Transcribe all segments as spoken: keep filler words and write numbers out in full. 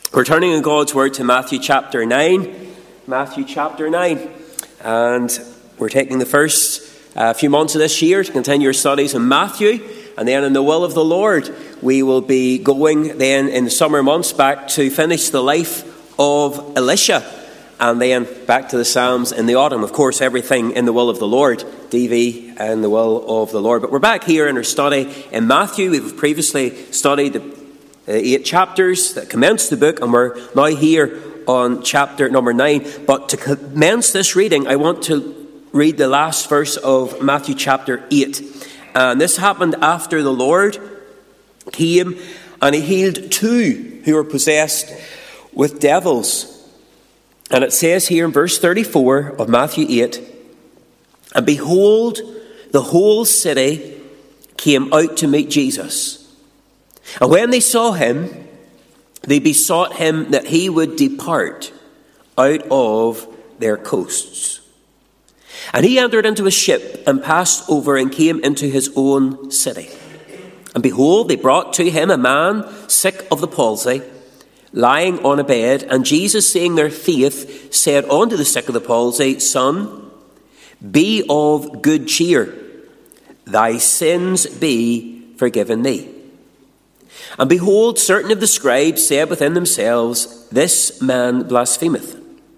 We're turning in God's Word to Matthew chapter nine. Matthew chapter nine. And we're taking the first uh, few months of this year to continue our studies in Matthew. And then in the will of the Lord, we will be going then in the summer months back to finish the life of Elisha. And then back to the Psalms in the autumn. Of course, everything in the will of the Lord. D V and the will of the Lord. But we're back here in our study in Matthew. We've previously studied the Uh, eight chapters that commence the book, and we're now here on chapter number nine. But to commence this reading, I want to read the last verse of Matthew chapter eight. And this happened after the Lord came and he healed two who were possessed with devils. And it says here in verse thirty-four of Matthew eight, "And behold, the whole city came out to meet Jesus. And when they saw him, they besought him that he would depart out of their coasts. And he entered into a ship and passed over and came into his own city. And behold, they brought to him a man sick of the palsy, lying on a bed. And Jesus, seeing their faith, said unto the sick of the palsy, Son, be of good cheer. Thy sins be forgiven thee. And behold, certain of the scribes said within themselves, This man blasphemeth.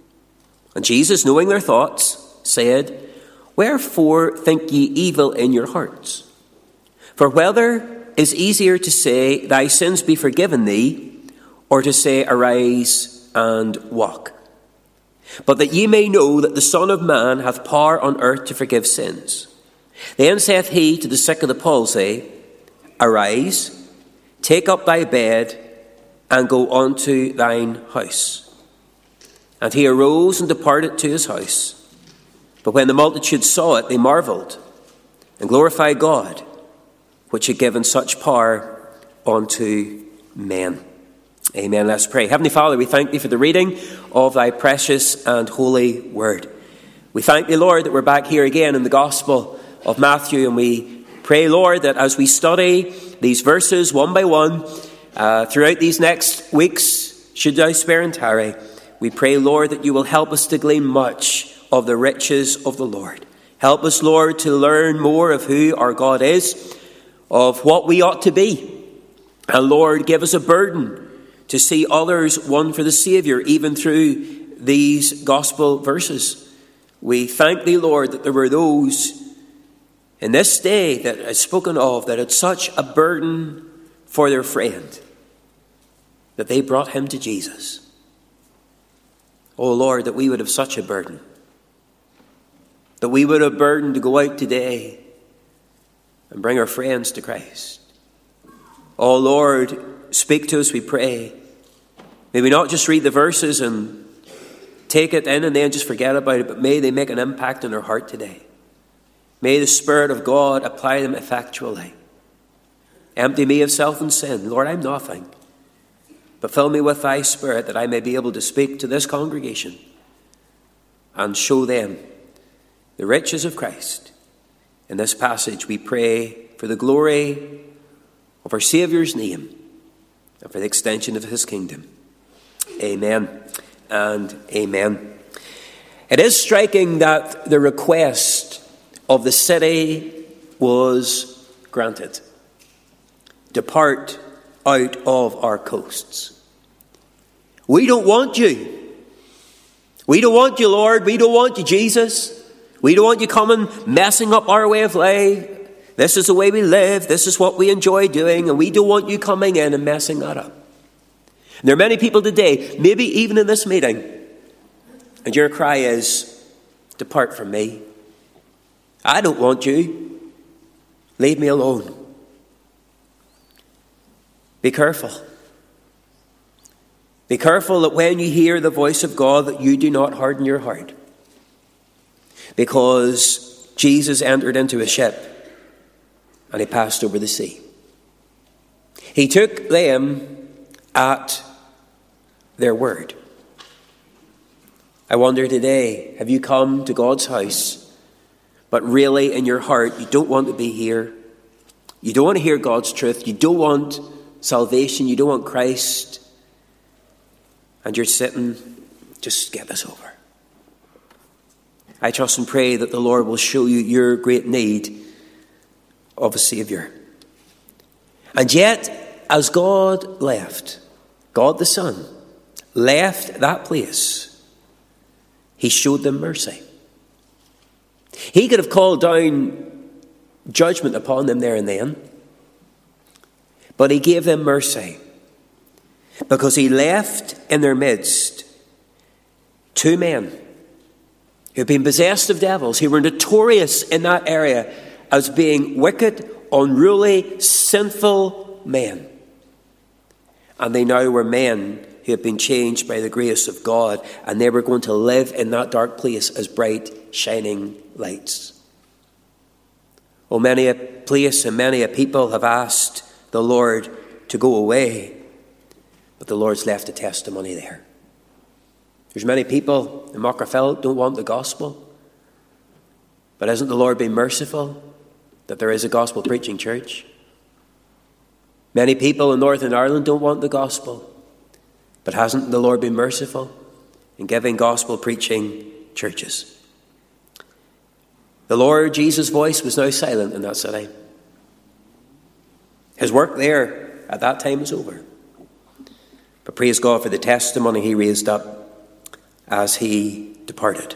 And Jesus, knowing their thoughts, said, Wherefore think ye evil in your hearts? For whether is easier to say, Thy sins be forgiven thee, or to say, Arise and walk? But that ye may know that the Son of Man hath power on earth to forgive sins. Then saith he to the sick of the palsy, Arise, take up thy bed, and go unto thine house. And he arose and departed to his house. But when the multitude saw it, they marveled, and glorified God, which had given such power unto men." Amen. Let's pray. Heavenly Father, we thank thee for the reading of thy precious and holy word. We thank thee, Lord, that we're back here again in the Gospel of Matthew, and we pray, Lord, that as we study these verses one by one uh, throughout these next weeks, should thou spare and tarry, we pray, Lord, that you will help us to glean much of the riches of the Lord. Help us, Lord, to learn more of who our God is, of what we ought to be. And Lord, give us a burden to see others won for the Saviour, even through these gospel verses. We thank thee, Lord, that there were those in this day that is spoken of that had such a burden for their friend that they brought him to Jesus. Oh Lord, that we would have such a burden. That we would have burden to go out today and bring our friends to Christ. Oh Lord, speak to us, we pray. May we not just read the verses and take it in and then just forget about it, but may they make an impact in our heart today. May the Spirit of God apply them effectually. Empty me of self and sin. Lord, I'm nothing. But fill me with thy Spirit that I may be able to speak to this congregation and show them the riches of Christ. In this passage we pray for the glory of our Saviour's name and for the extension of his kingdom. Amen and amen. It is striking that the request of the city was granted. Depart out of our coasts. We don't want you. We don't want you, Lord. We don't want you, Jesus. We don't want you coming messing up our way of life. This is the way we live. This is what we enjoy doing. And we don't want you coming in and messing that up. And there are many people today, maybe even in this meeting, and your cry is, depart from me. I don't want you. Leave me alone. Be careful. Be careful that when you hear the voice of God, that you do not harden your heart. Because Jesus entered into a ship and he passed over the sea. He took them at their word. I wonder today, have you come to God's house, but really in your heart you don't want to be here? You don't want to hear God's truth. You don't want salvation. You don't want Christ. and you're sitting, just get this over. I trust and pray that the Lord will show you your great need of a Saviour. And yet, as God left, God the Son left that place, he showed them mercy. He could have called down judgment upon them there and then, but he gave them mercy because he left in their midst two men who had been possessed of devils, who were notorious in that area as being wicked, unruly, sinful men. And they now were men who had been changed by the grace of God, and they were going to live in that dark place as bright, shining lights. Oh, many a place and many a people have asked the Lord to go away, but the Lord's left a testimony there. There's many people in Mockerfell don't want the gospel. But hasn't the Lord been merciful that there is a gospel preaching church? Many people in Northern Ireland don't want the gospel. But hasn't the Lord been merciful in giving gospel preaching churches? The Lord Jesus' voice was now silent in that city. His work there at that time was over. But praise God for the testimony he raised up as he departed.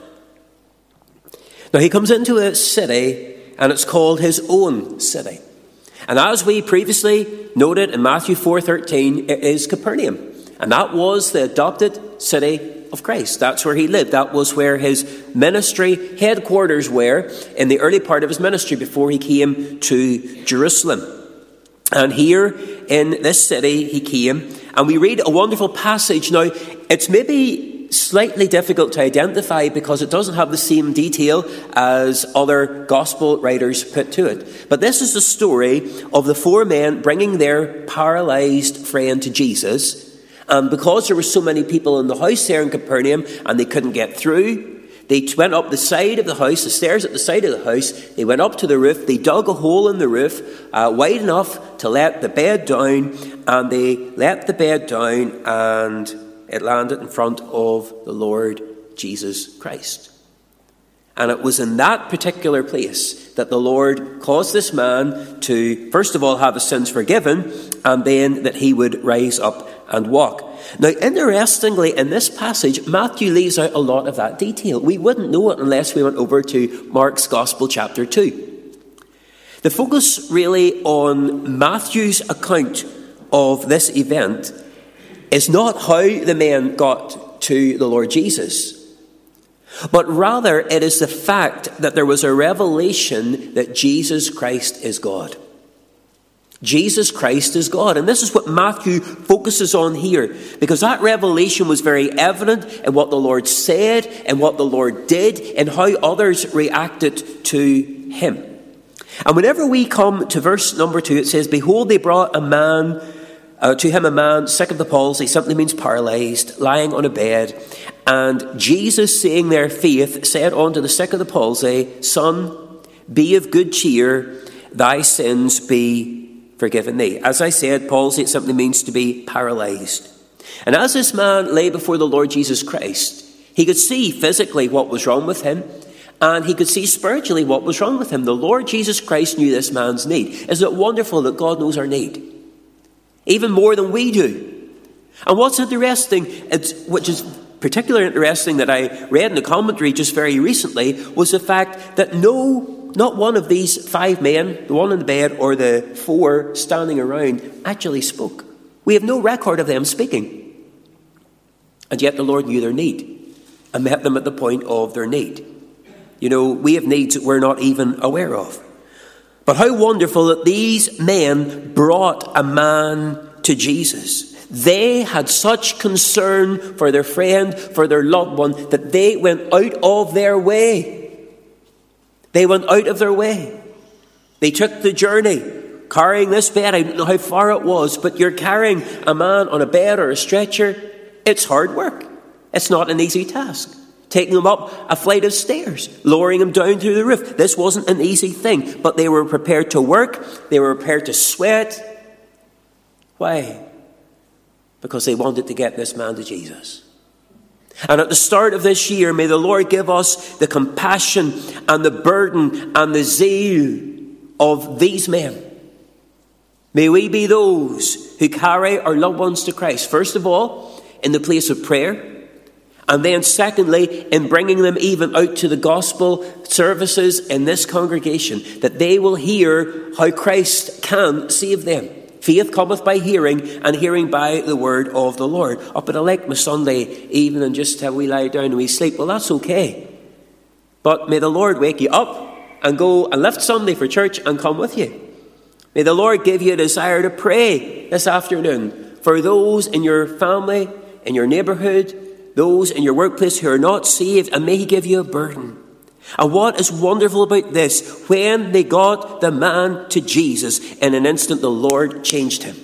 Now he comes into a city, and it's called his own city. And as we previously noted in Matthew four thirteen, it is Capernaum. And that was the adopted city of Christ. That's where he lived. That was where his ministry headquarters were in the early part of his ministry before he came to Jerusalem. And here in this city he came, and we read a wonderful passage. Now, it's maybe slightly difficult to identify because it doesn't have the same detail as other gospel writers put to it. But this is the story of the four men bringing their paralyzed friend to Jesus. And because there were so many people in the house there in Capernaum and they couldn't get through, they went up the side of the house, the stairs at the side of the house. They went up to the roof. They dug a hole in the roof uh, wide enough to let the bed down. And they let the bed down, and it landed in front of the Lord Jesus Christ. And it was in that particular place that the Lord caused this man to, first of all, have his sins forgiven, and then that he would rise up and walk. Now, interestingly, in this passage, Matthew leaves out a lot of that detail. We wouldn't know it unless we went over to Mark's Gospel, chapter two. The focus really on Matthew's account of this event is not how the men got to the Lord Jesus, but rather it is the fact that there was a revelation that Jesus Christ is God. Jesus Christ is God. And this is what Matthew focuses on here, because that revelation was very evident in what the Lord said and what the Lord did and how others reacted to him. And whenever we come to verse number two, it says, "Behold, they brought a man Uh, to him a man sick of the palsy," simply means paralyzed, lying on a bed. "And Jesus, seeing their faith, said unto the sick of the palsy, Son, be of good cheer, thy sins be forgiven thee." As I said, palsy, it simply means to be paralyzed. And as this man lay before the Lord Jesus Christ, he could see physically what was wrong with him, and he could see spiritually what was wrong with him. The Lord Jesus Christ knew this man's need. Isn't it wonderful that God knows our need? Even more than we do. And what's interesting, it's, which is particularly interesting that I read in the commentary just very recently, was the fact that no, not one of these five men, the one in the bed or the four standing around, actually spoke. We have no record of them speaking. And yet the Lord knew their need and met them at the point of their need. You know, we have needs that we're not even aware of. But how wonderful that these men brought a man to Jesus. They had such concern for their friend, for their loved one, that they went out of their way. They went out of their way. They took the journey, carrying this bed. I don't know how far it was, but you're carrying a man on a bed or a stretcher. It's hard work. It's not an easy task. Taking him up a flight of stairs, lowering him down through the roof. This wasn't an easy thing, but they were prepared to work. They were prepared to sweat. Why? because they wanted to get this man to Jesus. And at the start of this year, may the Lord give us the compassion and the burden and the zeal of these men. May we be those who carry our loved ones to Christ, first of all, in the place of prayer, and then secondly, in bringing them even out to the gospel services in this congregation, that they will hear how Christ can save them. Faith cometh by hearing, and hearing by the word of the Lord. Oh, but I like my Sunday evening and just how we lie down and we sleep. Well, that's okay. But may the Lord wake you up and go and lift Sunday for church and come with you. May the Lord give you a desire to pray this afternoon for those in your family, in your neighbourhood, those in your workplace who are not saved, and may he give you a burden. And what is wonderful about this, when they got the man to Jesus, in an instant the Lord changed him.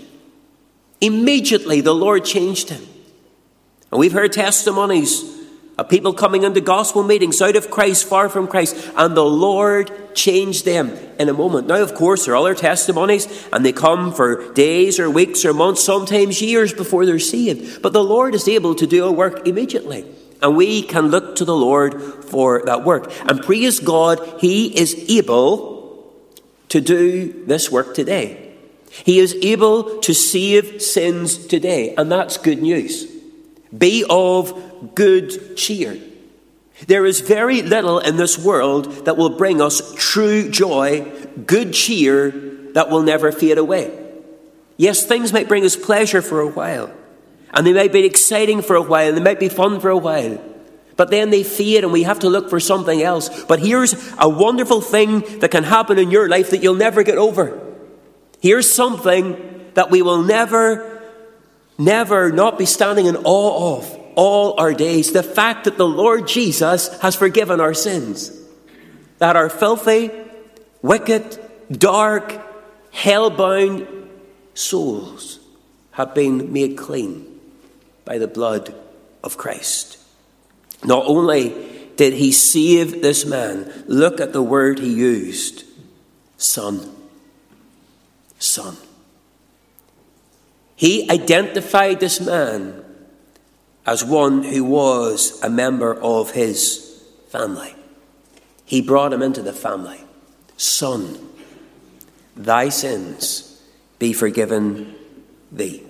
Immediately the Lord changed him. And we've heard testimonies of people coming into gospel meetings out of Christ, far from Christ, and the Lord changed them in a moment. Now, of course, there are other testimonies, and they come for days or weeks or months, sometimes years before they're saved. But the Lord is able to do a work immediately, and we can look to the Lord for that work. And praise God, he is able to do this work today. He is able to save sins today, and that's good news. Be of good cheer. There is very little in this world that will bring us true joy, good cheer, that will never fade away. Yes, things might bring us pleasure for a while, and they might be exciting for a while, and they might be fun for a while, but then they fade and we have to look for something else. But here's a wonderful thing that can happen in your life that you'll never get over. Here's something that we will never Never not be standing in awe of all our days. The fact that the Lord Jesus has forgiven our sins. That our filthy, wicked, dark, hell-bound souls have been made clean by the blood of Christ. Not only did he save this man, look at the word he used. Son. Son. He identified this man as one who was a member of his family. He brought him into the family. Son, thy sins be forgiven thee.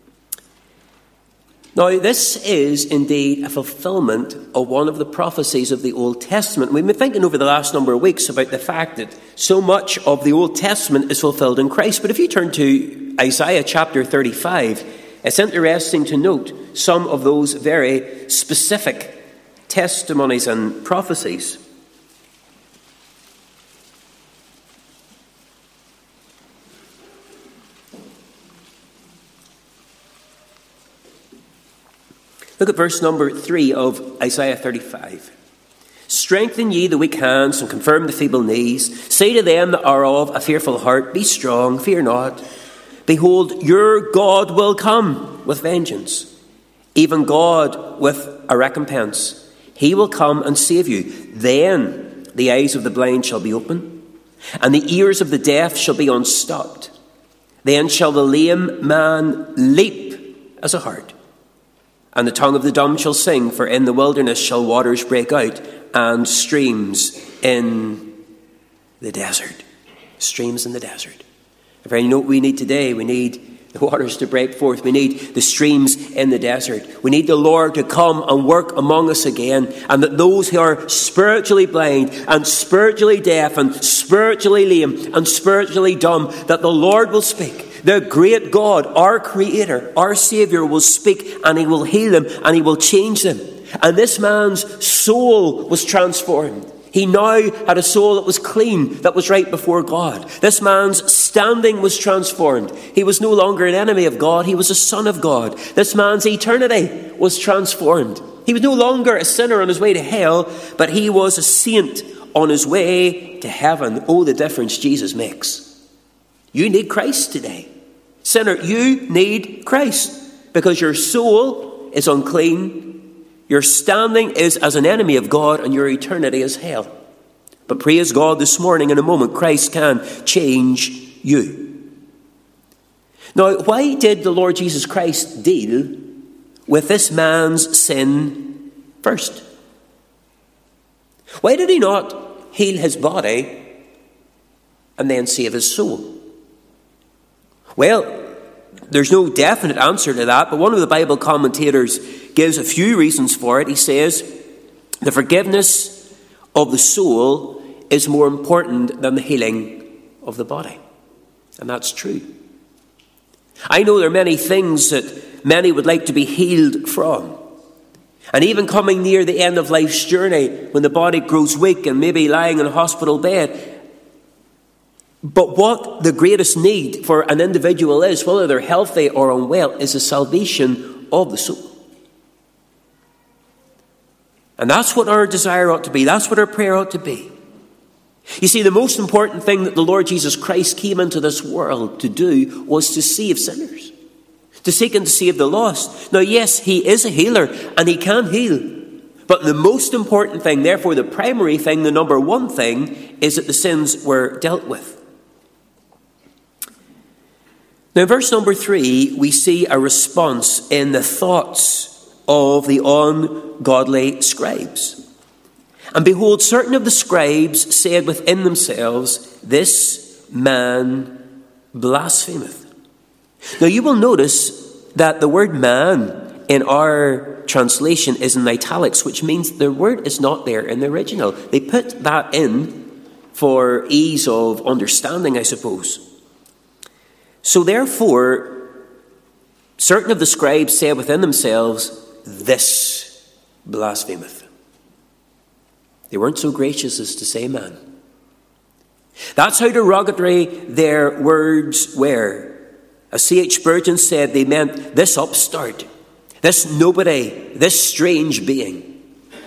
Now, this is indeed a fulfillment of one of the prophecies of the Old Testament. We've been thinking over the last number of weeks about the fact that so much of the Old Testament is fulfilled in Christ. But if you turn to Isaiah chapter thirty-five, it's interesting to note some of those very specific testimonies and prophecies. Look at verse number three of Isaiah thirty-five. Strengthen ye the weak hands and confirm the feeble knees. Say to them that are of a fearful heart, be strong, fear not. Behold, your God will come with vengeance, even God with a recompense. He will come and save you. Then the eyes of the blind shall be open, and the ears of the deaf shall be unstopped. Then shall the lame man leap as a hart, and the tongue of the dumb shall sing, for in the wilderness shall waters break out, and streams in the desert. Streams in the desert. If you know what we need today, we need the waters to break forth. We need the streams in the desert. We need the Lord to come and work among us again, and that those who are spiritually blind and spiritually deaf and spiritually lame and spiritually dumb, that the Lord will speak. The great God, our Creator, our Saviour, will speak, and he will heal them and he will change them. And this man's soul was transformed. He now had a soul that was clean, that was right before God. This man's standing was transformed. He was no longer an enemy of God. He was a son of God. This man's eternity was transformed. He was no longer a sinner on his way to hell, but he was a saint on his way to heaven. Oh, the difference Jesus makes. You need Christ today. Sinner, you need Christ, because your soul is unclean. Your standing is as an enemy of God, and your eternity is hell. But praise God, this morning, in a moment, Christ can change you. Now, why did the Lord Jesus Christ deal with this man's sin first? Why did he not heal his body and then save his soul? Well, there's no definite answer to that, but one of the Bible commentators gives a few reasons for it. He says, the forgiveness of the soul is more important than the healing of the body. And that's true. I know there are many things that many would like to be healed from. And even coming near the end of life's journey, when the body grows weak and maybe lying in a hospital bed. But what the greatest need for an individual is, whether they're healthy or unwell, is the salvation of the soul. And that's what our desire ought to be. That's what our prayer ought to be. You see, the most important thing that the Lord Jesus Christ came into this world to do was to save sinners. To seek and to save the lost. Now, yes, he is a healer and he can heal. But the most important thing, therefore the primary thing, the number one thing, is that the sins were dealt with. Now, in verse number three, we see a response in the thoughts of the ungodly scribes. And behold, certain of the scribes said within themselves, this man blasphemeth. Now, you will notice that the word man in our translation is in italics, which means the word is not there in the original. They put that in for ease of understanding, I suppose. So therefore, certain of the scribes said within themselves, this blasphemeth. They weren't so gracious as to say man. That's how derogatory their words were. As C H Spurgeon said, they meant this upstart, this nobody, this strange being.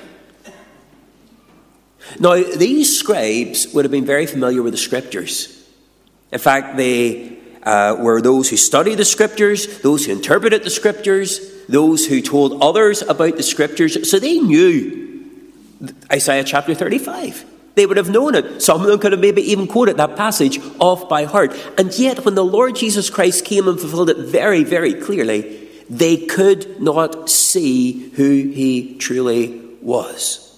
Now, these scribes would have been very familiar with the scriptures. In fact, they uh, were those who studied the scriptures, those who interpreted the scriptures, those who told others about the scriptures. So they knew Isaiah chapter thirty-five. They would have known it. Some of them could have maybe even quoted that passage off by heart. And yet, when the Lord Jesus Christ came and fulfilled it very, very clearly, they could not see who he truly was.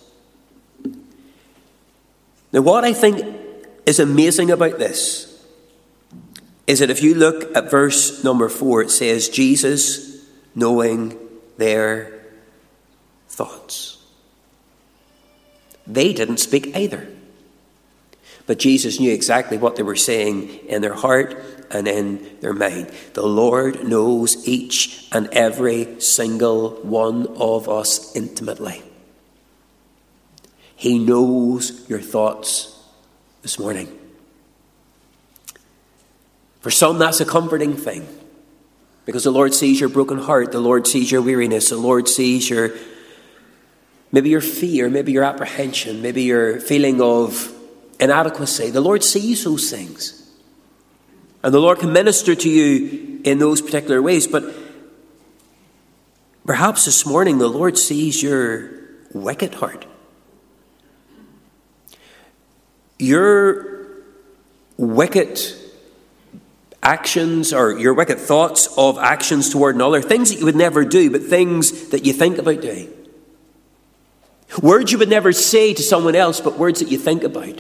Now, what I think is amazing about this is that if you look at verse number four, it says, Jesus knowing their thoughts. They didn't speak either. But Jesus knew exactly what they were saying in their heart and in their mind. The Lord knows each and every single one of us intimately. He knows your thoughts this morning. For some, that's a comforting thing. Because the Lord sees your broken heart. The Lord sees your weariness. The Lord sees your Maybe your fear, maybe your apprehension, maybe your feeling of inadequacy. The Lord sees those things. And the Lord can minister to you in those particular ways. But perhaps this morning the Lord sees your wicked heart. Your wicked actions or your wicked thoughts of actions toward another. Things that you would never do, but things that you think about doing. Words you would never say to someone else, but words that you think about.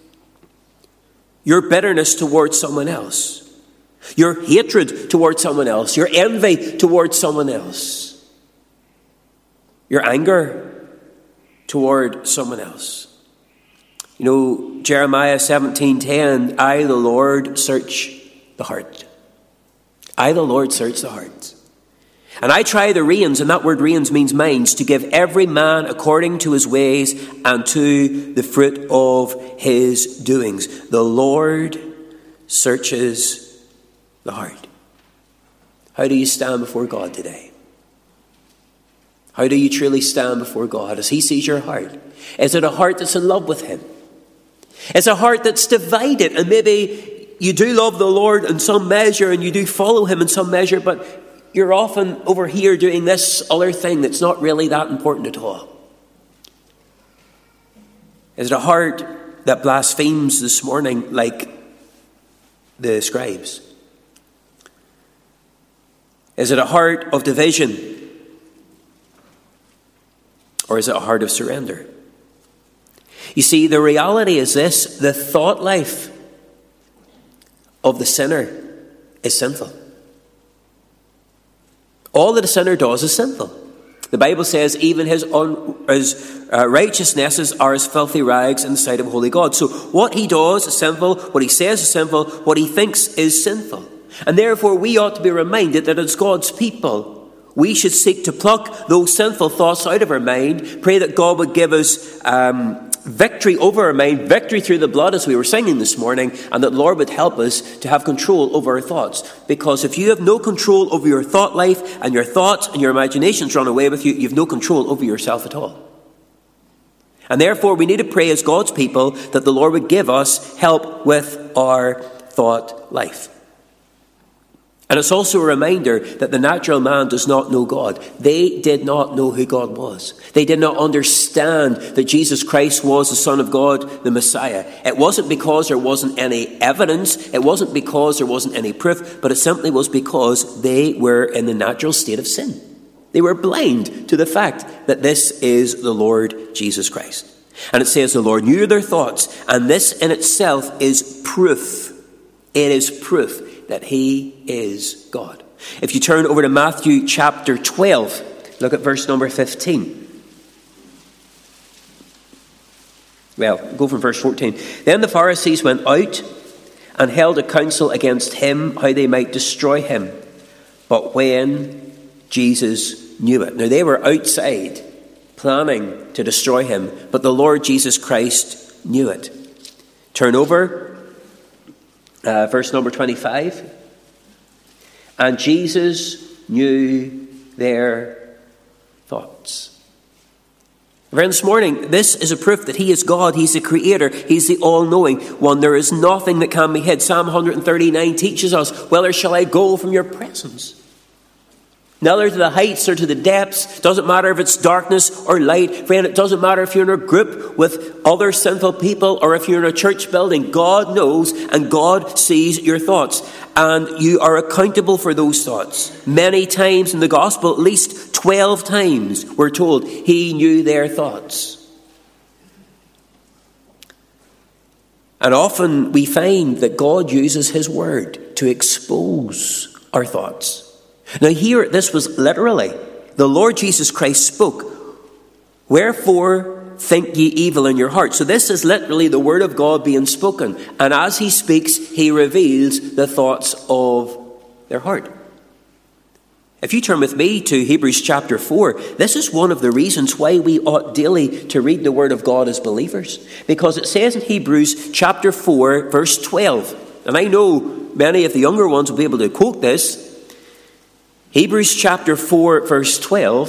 Your bitterness towards someone else. Your hatred towards someone else. Your envy towards someone else. Your anger toward someone else. You know, Jeremiah seventeen ten, I, the Lord, search the heart. I, the Lord, search the heart. And I try the reins, and that word reins means minds, to give every man according to his ways and to the fruit of his doings. The Lord searches the heart. How do you stand before God today? How do you truly stand before God as he sees your heart? Is it a heart that's in love with him? Is it a heart that's divided, and maybe you do love the Lord in some measure and you do follow him in some measure, but you're often over here doing this other thing that's not really that important at all? Is it a heart that blasphemes this morning like the scribes? Is it a heart of division? Or is it a heart of surrender? You see, the reality is this: the thought life of the sinner is sinful. All that a sinner does is sinful. The Bible says even his, un, his uh, righteousnesses are as filthy rags in the sight of holy God. So what he does is sinful, what he says is sinful, what he thinks is sinful. And therefore we ought to be reminded that as God's people, we should seek to pluck those sinful thoughts out of our mind, pray that God would give us um, victory over our mind, victory through the blood, as we were singing this morning, and that the Lord would help us to have control over our thoughts. Because if you have no control over your thought life, and your thoughts and your imaginations run away with you, you have no control over yourself at all. And therefore we need to pray as God's people that the Lord would give us help with our thought life. And it's also a reminder that the natural man does not know God. They did not know who God was. They did not understand that Jesus Christ was the Son of God, the Messiah. It wasn't because there wasn't any evidence. It wasn't because there wasn't any proof. But it simply was because they were in the natural state of sin. They were blind to the fact that this is the Lord Jesus Christ. And it says the Lord knew their thoughts. And this in itself is proof. It is proof that he is God. If you turn over to Matthew chapter twelve, look at verse number fifteen. Well, go from verse fourteen. Then the Pharisees went out and held a council against him, how they might destroy him. But when Jesus knew it. Now they were outside planning to destroy him, but the Lord Jesus Christ knew it. Turn over. Uh, verse number twenty-five. And Jesus knew their thoughts. Friends, this morning, this is a proof that he is God. He's the creator. He's the all-knowing one. There is nothing that can be hid. Psalm one thirty-nine teaches us, whither shall I go from your presence? Neither to the heights or to the depths. Doesn't matter if it's darkness or light. Friend, it doesn't matter if you're in a group with other sinful people or if you're in a church building. God knows and God sees your thoughts. And you are accountable for those thoughts. Many times in the gospel, at least twelve times, we're told he knew their thoughts. And often we find that God uses his word to expose our thoughts. Now here, this was literally, the Lord Jesus Christ spoke, wherefore think ye evil in your heart. So this is literally the word of God being spoken. And as he speaks, he reveals the thoughts of their heart. If you turn with me to Hebrews chapter four, this is one of the reasons why we ought daily to read the word of God as believers. Because it says in Hebrews chapter four, verse twelve, and I know many of the younger ones will be able to quote this. Hebrews chapter four, verse twelve.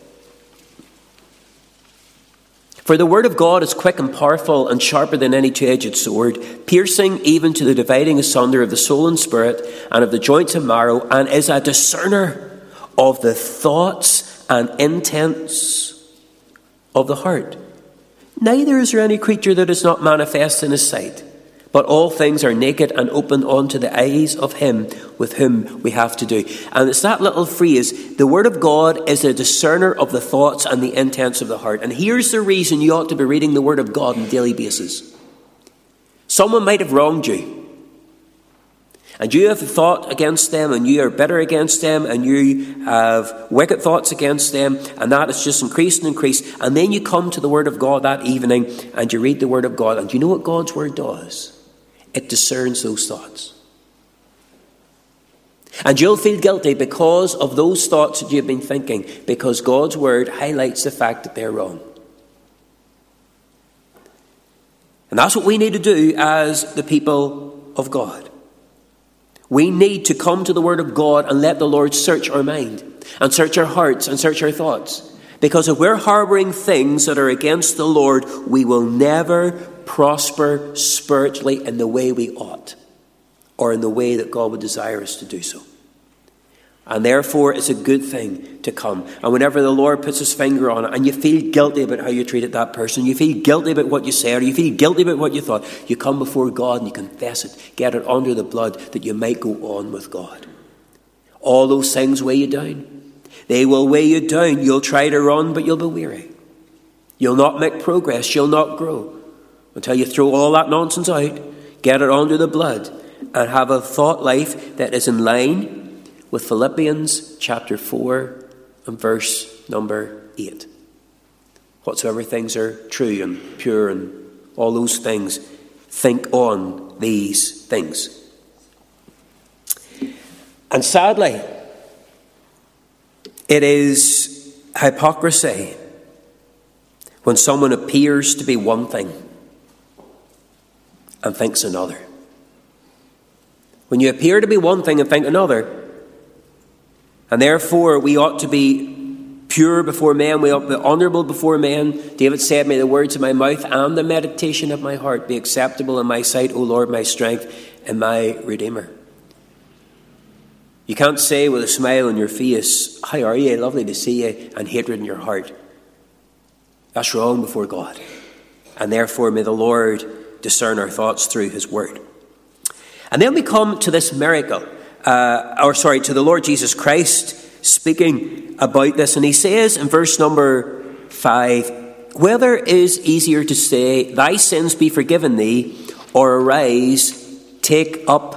For the word of God is quick and powerful and sharper than any two-edged sword, piercing even to the dividing asunder of the soul and spirit and of the joints and marrow, and is a discerner of the thoughts and intents of the heart. Neither is there any creature that is not manifest in his sight, but all things are naked and open unto the eyes of him with whom we have to do. And it's that little phrase, the word of God is a discerner of the thoughts and the intents of the heart. And here's the reason you ought to be reading the word of God on a daily basis. Someone might have wronged you, and you have thought against them, and you are bitter against them, and you have wicked thoughts against them, and that is just increased and increased. And then you come to the word of God that evening, and you read the word of God, and you know what God's word does? It discerns those thoughts. And you'll feel guilty because of those thoughts that you've been thinking, because God's word highlights the fact that they're wrong. And that's what we need to do as the people of God. We need to come to the word of God and let the Lord search our mind and search our hearts and search our thoughts. Because if we're harboring things that are against the Lord, we will never prosper spiritually in the way we ought, or in the way that God would desire us to do so. And therefore, it's a good thing to come. And whenever the Lord puts his finger on it, and you feel guilty about how you treated that person, you feel guilty about what you said, or you feel guilty about what you thought, you come before God and you confess it. Get it under the blood that you might go on with God. All those things weigh you down. They will weigh you down. You'll try to run, but you'll be weary. You'll not make progress. You'll not grow until you throw all that nonsense out, get it under the blood, and have a thought life that is in line with Philippians chapter four and verse number eight. Whatsoever things are true and pure and all those things, think on these things. And sadly, it is hypocrisy when someone appears to be one thing and thinks another. When you appear to be one thing and think another, and therefore we ought to be pure before men, we ought to be honourable before men. David said, may the words of my mouth and the meditation of my heart be acceptable in my sight, O Lord, my strength and my Redeemer. You can't say with a smile on your face, how are you? Lovely to see you, and hatred in your heart. That's wrong before God. And therefore may the Lord discern our thoughts through his word. And then we come to this miracle, uh, or sorry, to the Lord Jesus Christ speaking about this. And he says in verse number five, whether it is easier to say, thy sins be forgiven thee, or arise, take up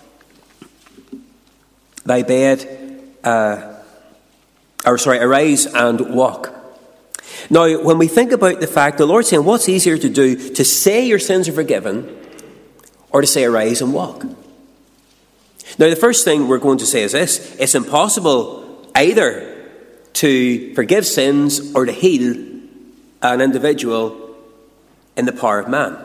thy bed, uh, or sorry, arise and walk. Now, when we think about the fact, the Lord's saying, what's easier to do, to say your sins are forgiven, or to say arise and walk? Now, the first thing we're going to say is this: it's impossible either to forgive sins or to heal an individual in the power of man.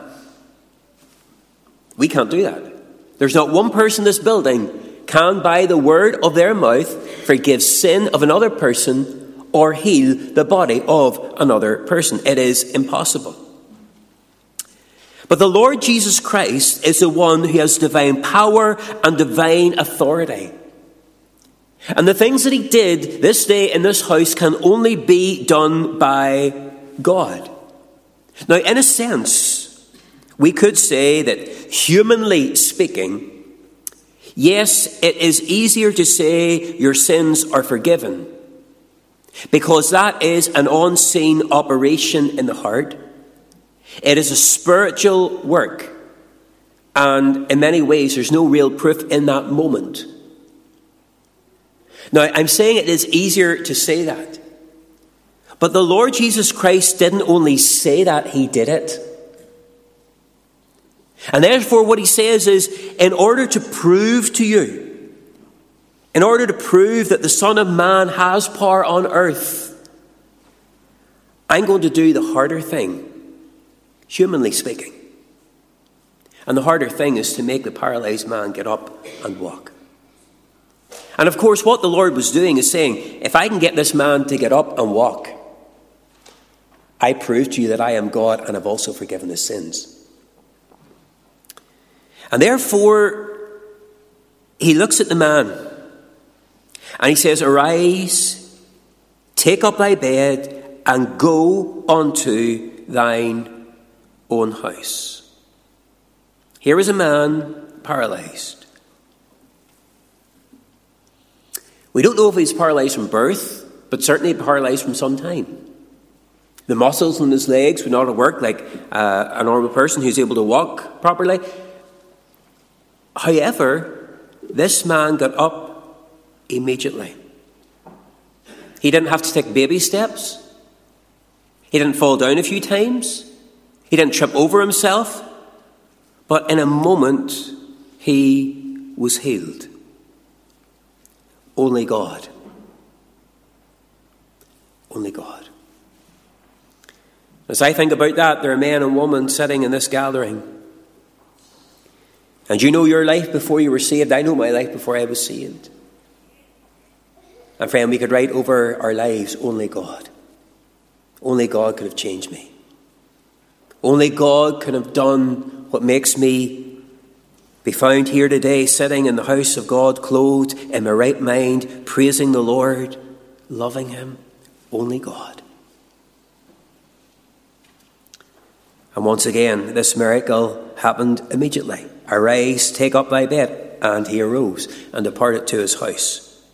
We can't do that. There's not one person in this building can, by the word of their mouth, forgive sin of another person or heal the body of another person. It is impossible. But the Lord Jesus Christ is the one who has divine power and divine authority. And the things that he did this day in this house can only be done by God. Now, in a sense, we could say that, humanly speaking, yes, it is easier to say your sins are forgiven, because that is an unseen operation in the heart. It is a spiritual work, and in many ways there's no real proof in that moment. Now, I'm saying it is easier to say that, but the Lord Jesus Christ didn't only say that, he did it. And therefore what he says is, in order to prove to you, in order to prove that the Son of Man has power on earth, I'm going to do the harder thing, humanly speaking. And the harder thing is to make the paralyzed man get up and walk. And of course, what the Lord was doing is saying, if I can get this man to get up and walk, I prove to you that I am God and have also forgiven his sins. And therefore, he looks at the man and he says, arise, take up thy bed and go unto thine own house. Here is a man paralyzed. We don't know if he's paralyzed from birth, but certainly paralyzed from some time. The muscles in his legs would not have worked like uh, a normal person who's able to walk properly. However, this man got up immediately. He didn't have to take baby steps. He didn't fall down a few times. He didn't trip over himself. But in a moment, he was healed. Only God. Only God. As I think about that, there are men and women sitting in this gathering. And you know your life before you were saved. I know my life before I was saved. And friend, we could write over our lives, only God. Only God could have changed me. Only God could have done what makes me be found here today, sitting in the house of God, clothed in my right mind, praising the Lord, loving him. Only God. And once again, this miracle happened immediately. Arise, take up thy bed. And he arose and departed to his house.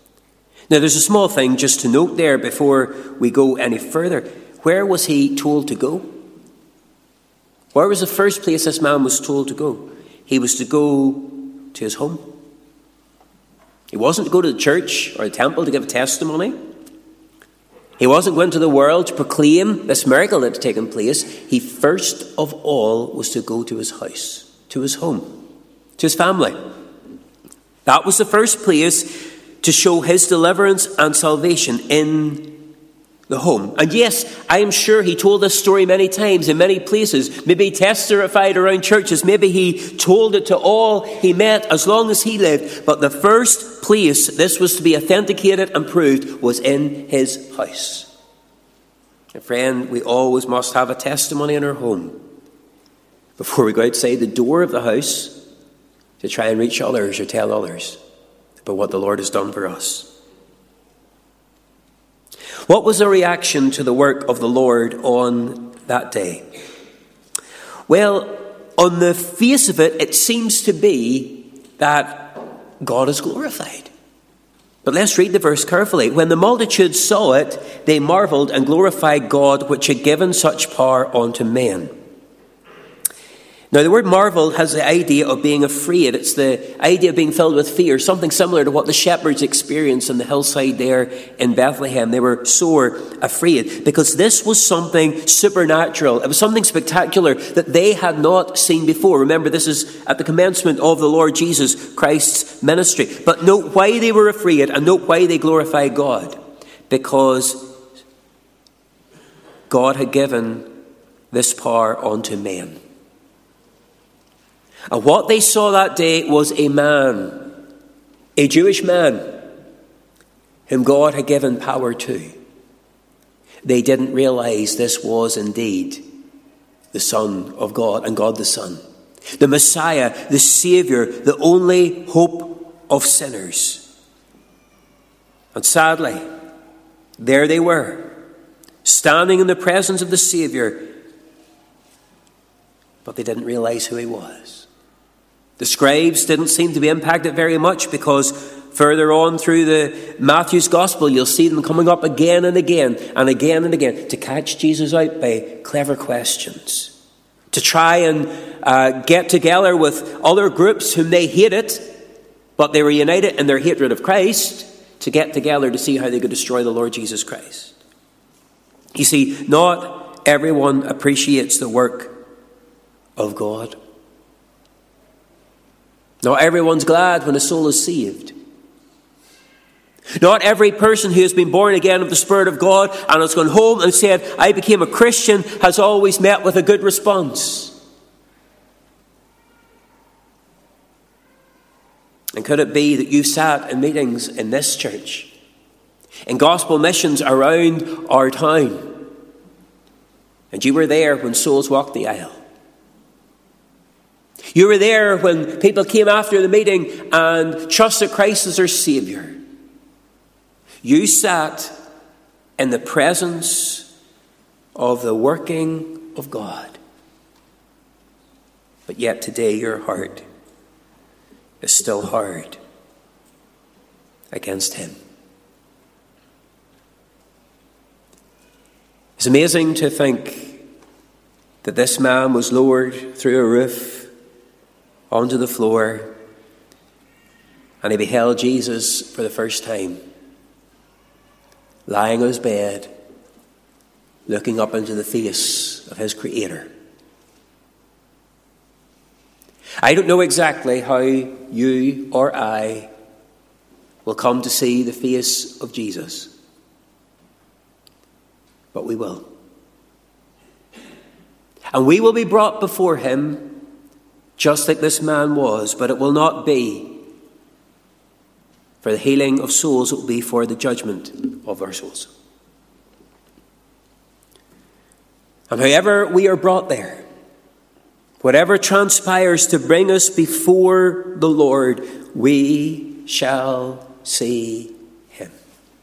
Now, there's a small thing just to note there before we go any further. Where was he told to go? Where was the first place this man was told to go? He was to go to his home. He wasn't to go to the church or the temple to give testimony. He wasn't going to the world to proclaim this miracle that had taken place. He first of all was to go to his house, to his home, to his family. That was the first place to show his deliverance and salvation, in the home. And yes, I am sure he told this story many times in many places. Maybe he testified around churches. Maybe he told it to all he met as long as he lived. But the first place this was to be authenticated and proved was in his house. And friend, we always must have a testimony in our home before we go outside the door of the house to try and reach others or tell others about what the Lord has done for us. What was the reaction to the work of the Lord on that day? Well, on the face of it, it seems to be that God is glorified. But let's read the verse carefully. When the multitude saw it, they marveled and glorified God, which had given such power unto men. Now, the word marvel has the idea of being afraid. It's the idea of being filled with fear, something similar to what the shepherds experienced on the hillside there in Bethlehem. They were sore afraid because this was something supernatural. It was something spectacular that they had not seen before. Remember, this is at the commencement of the Lord Jesus Christ's ministry. But note why they were afraid and note why they glorified God. Because God had given this power unto men. And what they saw that day was a man, a Jewish man, whom God had given power to. They didn't realize this was indeed the Son of God and God the Son, the Messiah, the Savior, the only hope of sinners. And sadly, there they were, standing in the presence of the Savior, but they didn't realize who he was. The scribes didn't seem to be impacted very much because further on through the Matthew's Gospel, you'll see them coming up again and again and again and again to catch Jesus out by clever questions, to try and uh, get together with other groups whom they hated, but they were united in their hatred of Christ, to get together to see how they could destroy the Lord Jesus Christ. You see, not everyone appreciates the work of God. Not everyone's glad when a soul is saved. Not every person who has been born again of the Spirit of God and has gone home and said, I became a Christian, has always met with a good response. And could it be that you sat in meetings in this church, in gospel missions around our town, and you were there when souls walked the aisle? You were there when people came after the meeting and trusted Christ as their Saviour. You sat in the presence of the working of God. But yet today your heart is still hard against him. It's amazing to think that this man was lowered through a roof onto the floor, and he beheld Jesus for the first time, lying on his bed, looking up into the face of his Creator. I don't know exactly how you or I will come to see the face of Jesus, but we will. And we will be brought before him just like this man was, but it will not be for the healing of souls, it will be for the judgment of our souls. And however we are brought there, whatever transpires to bring us before the Lord, we shall see him.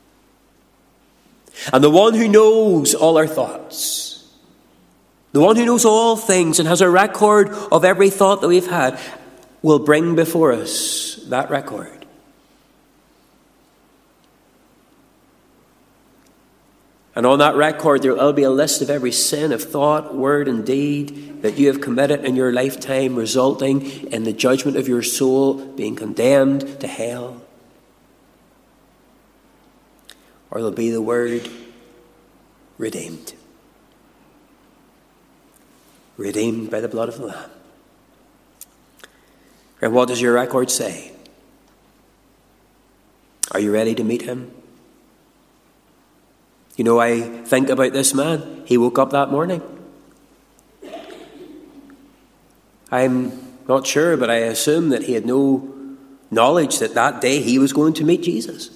And the one who knows all our thoughts, the one who knows all things and has a record of every thought that we've had, will bring before us that record. And on that record, there will be a list of every sin of thought, word, and deed that you have committed in your lifetime, resulting in the judgment of your soul being condemned to hell. Or there'll be the word redeemed. Redeemed by the blood of the Lamb. And what does your record say? Are you ready to meet him? You know, I think about this man. He woke up that morning. I'm not sure, but I assume that he had no knowledge that that day he was going to meet Jesus.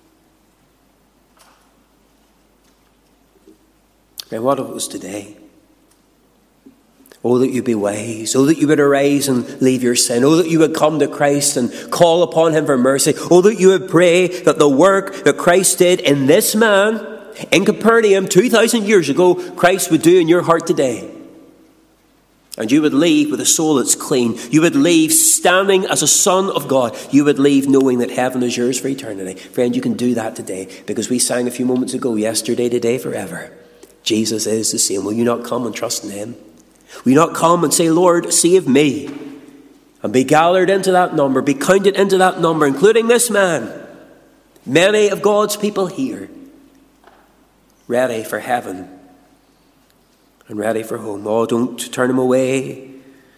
And what if it was today? Oh, that you be wise. Oh, that you would arise and leave your sin. Oh, that you would come to Christ and call upon him for mercy. Oh, that you would pray that the work that Christ did in this man in Capernaum two thousand years ago, Christ would do in your heart today. And you would leave with a soul that's clean. You would leave standing as a son of God. You would leave knowing that heaven is yours for eternity. Friend, you can do that today, because we sang a few moments ago, yesterday, today, forever. Jesus is the same. Will you not come and trust in him? Will you not come and say, Lord, save me? And be gathered into that number, be counted into that number, including this man. Many of God's people here, ready for heaven and ready for home. Oh, don't turn him away.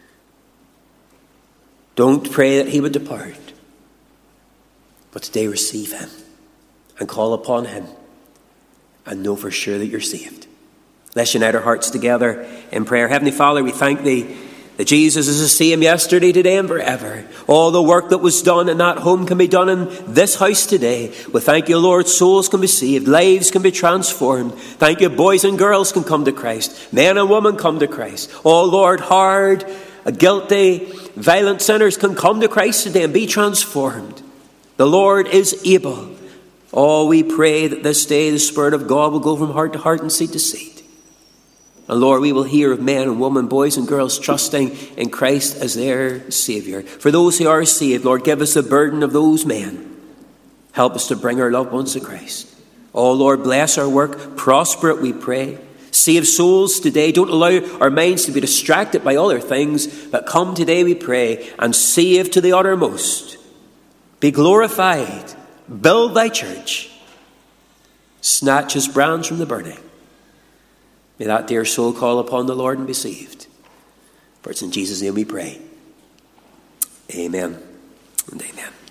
Don't pray that he would depart. But today receive him and call upon him and know for sure that you're saved. Let's unite our hearts together in prayer. Heavenly Father, we thank thee that Jesus is the same yesterday, today, and forever. All the work that was done in that home can be done in this house today. We thank you, Lord, souls can be saved, lives can be transformed. Thank you, boys and girls can come to Christ. Men and women come to Christ. Oh, Lord, hard, guilty, violent sinners can come to Christ today and be transformed. The Lord is able. Oh, we pray that this day the Spirit of God will go from heart to heart and seat to seat. And Lord, we will hear of men and women, boys and girls trusting in Christ as their Saviour. For those who are saved, Lord, give us the burden of those men. Help us to bring our loved ones to Christ. Oh, Lord, bless our work. Prosper it, we pray. Save souls today. Don't allow our minds to be distracted by other things. But come today, we pray, and save to the uttermost. Be glorified. Build thy church. Snatch his brands from the burning. May that dear soul call upon the Lord and be saved. For it's in Jesus' name we pray. Amen and amen.